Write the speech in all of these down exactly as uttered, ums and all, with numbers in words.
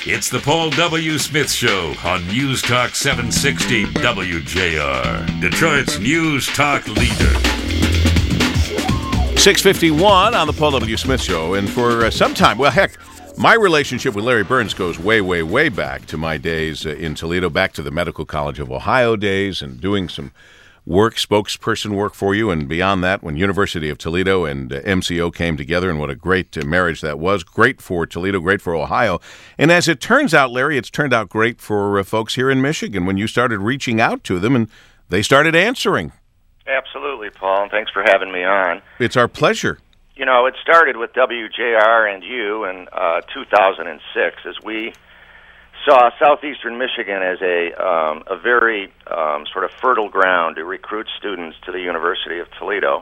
It's the Paul W. Smith Show on News Talk seven sixty W J R, Detroit's News Talk leader. six fifty-one on the Paul W. Smith Show, and for uh, some time, well, heck, my relationship with Larry Burns goes way, way, way back to my days uh, in Toledo, back to the Medical College of Ohio days, and doing some work, spokesperson work for you, and beyond that, when University of Toledo and uh, M C O came together, and what a great uh, marriage that was. Great for Toledo, great for Ohio. And as it turns out, Larry, it's turned out great for uh, folks here in Michigan when you started reaching out to them, and they started answering. Absolutely, Paul, and thanks for having me on. It's our pleasure. You know, it started with W J R and you in uh, two thousand six as we saw southeastern Michigan as a um, a very um, sort of fertile ground to recruit students to the University of Toledo.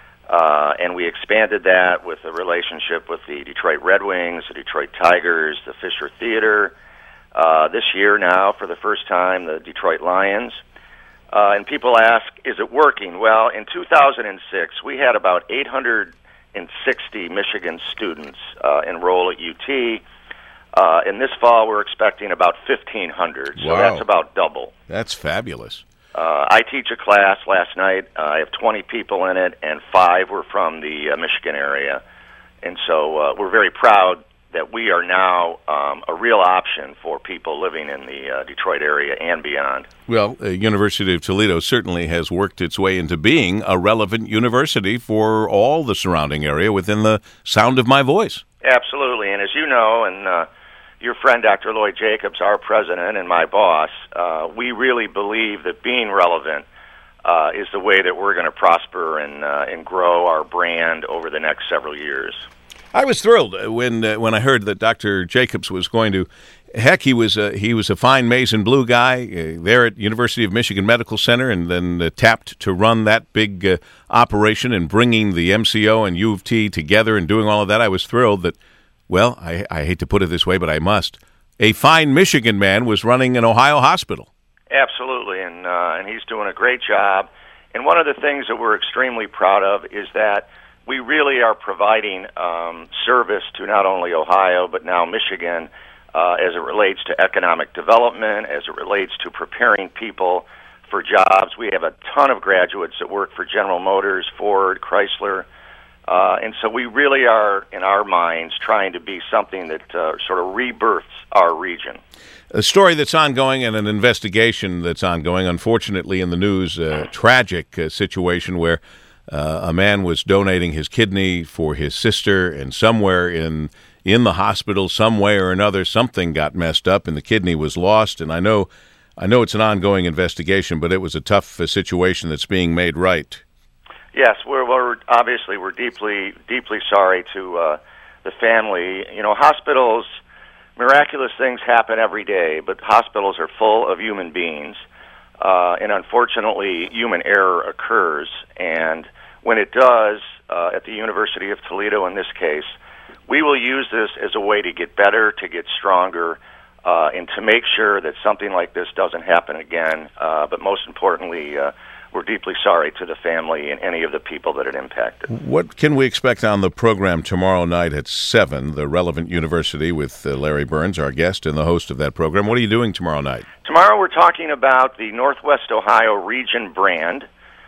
Uh, and we expanded that with a relationship with the Detroit Red Wings, the Detroit Tigers, the Fisher Theater. Uh, this year now, for the first time, the Detroit Lions. Uh, and people ask, is it working? Well, in two thousand six, we had about eight hundred sixty Michigan students uh, enroll at U T. Uh, and this fall, we're expecting about fifteen hundred, so wow. That's about double. That's fabulous. Uh, I teach a class last night. Uh, I have twenty people in it, and five were from the uh, Michigan area. And so uh, we're very proud that we are now um, a real option for people living in the uh, Detroit area and beyond. Well, uh, University of Toledo certainly has worked its way into being a relevant university for all the surrounding area within the sound of my voice. Absolutely, and as you know, and uh, your friend Doctor Lloyd Jacobs, our president and my boss, uh, we really believe that being relevant uh, is the way that we're going to prosper and, uh, and grow our brand over the next several years. I was thrilled when uh, when I heard that Doctor Jacobs was going to. Heck, he was a, he was a fine maize and blue guy uh, there at University of Michigan Medical Center, and then uh, tapped to run that big uh, operation and bringing the M C O and U of T together and doing all of that. I was thrilled that, well, I, I hate to put it this way, but I must. A fine Michigan man was running an Ohio hospital. Absolutely, and uh, and he's doing a great job. And one of the things that we're extremely proud of is that we really are providing um, service to not only Ohio, but now Michigan, uh, as it relates to economic development, as it relates to preparing people for jobs. We have a ton of graduates that work for General Motors, Ford, Chrysler, uh, and so we really are, in our minds, trying to be something that uh, sort of rebirths our region. A story that's ongoing and an investigation that's ongoing, unfortunately in the news, a tragic uh, situation where Uh, a man was donating his kidney for his sister, and somewhere in in the hospital, some way or another, something got messed up, and the kidney was lost. And I know, I know it's an ongoing investigation, but it was a tough uh, situation that's being made right. Yes, we're, we're obviously we're deeply deeply sorry to uh, the family. You know, hospitals, miraculous things happen every day, but hospitals are full of human beings, uh, and unfortunately, human error occurs. And when it does, uh, at the University of Toledo in this case, we will use this as a way to get better, to get stronger, uh, and to make sure that something like this doesn't happen again. Uh, but most importantly, uh, we're deeply sorry to the family and any of the people that it impacted. What can we expect on the program tomorrow night at seven, the Relevant University, with uh, Larry Burns, our guest and the host of that program? What are you doing tomorrow night? Tomorrow we're talking about the Northwest Ohio region brand.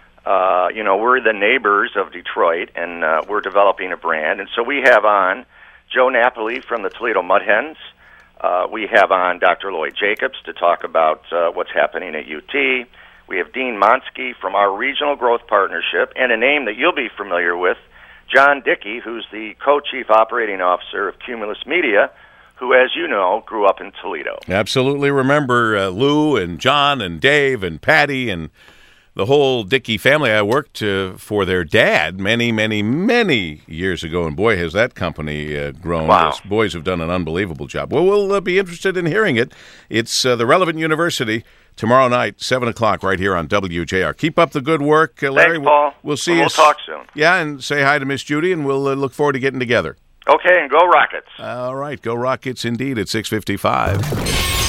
Uh, you know, we're the neighbors of Detroit, and uh, we're developing a brand. And so we have on Joe Napoli from the Toledo Mud Hens. Uh, we have on Doctor Lloyd Jacobs to talk about uh, what's happening at U T. We have Dean Monsky from our Regional Growth Partnership, and a name that you'll be familiar with, John Dickey, who's the co-chief operating officer of Cumulus Media, who, as you know, grew up in Toledo. Absolutely remember uh, Lou and John and Dave and Patty and the whole Dickey family. I worked uh, for their dad many, many, many years ago, and boy, has that company uh, grown. Wow. Those boys have done an unbelievable job. Well, we'll uh, be interested in hearing it. It's uh, the Relevant University tomorrow night, seven o'clock, right here on W J R. Keep up the good work, uh, Larry. Thanks, Paul. We'll, we'll see and you. We'll talk soon. Yeah, and say hi to Miss Judy, and we'll uh, look forward to getting together. Okay, and go Rockets. All right, go Rockets indeed at six fifty-five.